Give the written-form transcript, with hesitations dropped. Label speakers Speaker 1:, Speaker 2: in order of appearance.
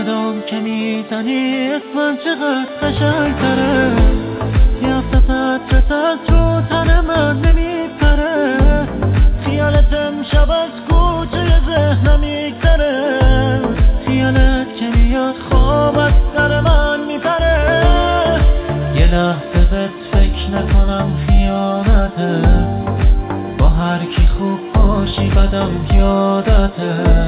Speaker 1: صدام که میزنی اسمم چقدر قشنگ‌تره، یه صفت رسد تو تن من نمیگذره، خیالت امشب از کوچه ذهنم میگذره، خیالت که میاد خواب از سر من میپره، یه لحظه بهت فکر نکنم خیانته، با هر کی خوب باشی بدم یادته.